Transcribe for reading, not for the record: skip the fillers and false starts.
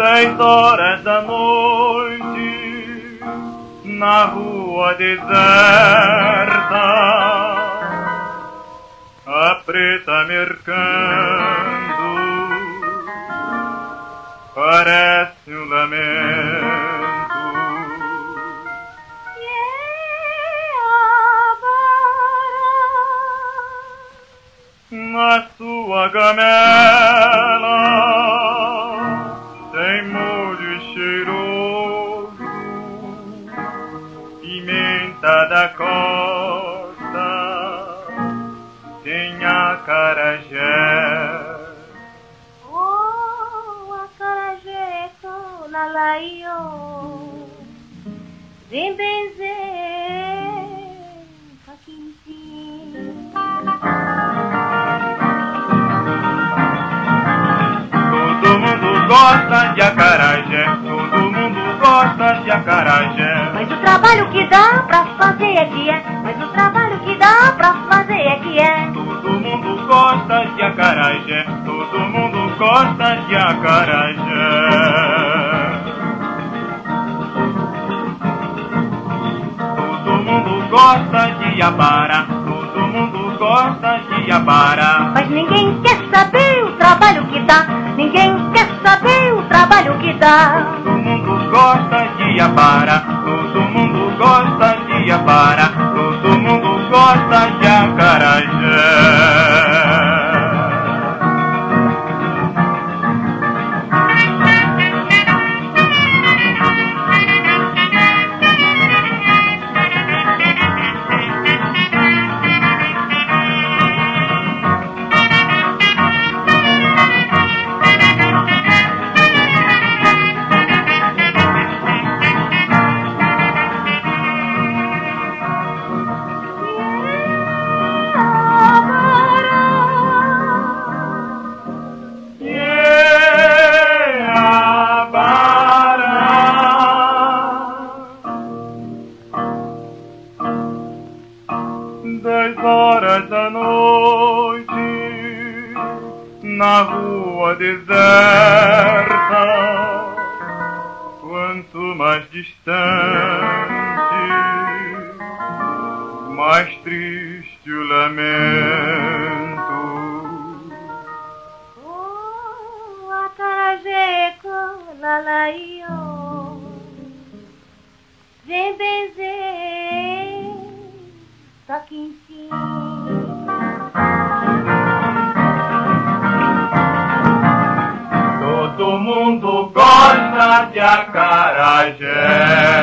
10 da noite, na rua deserta, a preta mercando parece um lamento. Na sua gamela tem molho cheiroso, pimenta da costa, tem acarajé. Oh, acarajé com lalaio, vem benzer, paquintim. Todo mundo gosta de acarajé, todo mundo gosta de acarajé. Mas o trabalho que dá pra fazer é que é, mas o trabalho que dá pra fazer é que é. Todo mundo gosta de acarajé, todo mundo gosta de acarajé. Todo mundo gosta de iabara, todo mundo gosta de iabara. Mas ninguém quer saber o trabalho que dá, ninguém quer saber o trabalho que dá. Todo mundo gosta de iabara, todo mundo gosta de iabara, todo mundo gosta de acarajé. Horas da noite, na rua deserta, quanto mais distante, mais triste o lamento. Oh, acarajé com lalaio, vem benzer, paquintim. Todo mundo gosta de acarajé.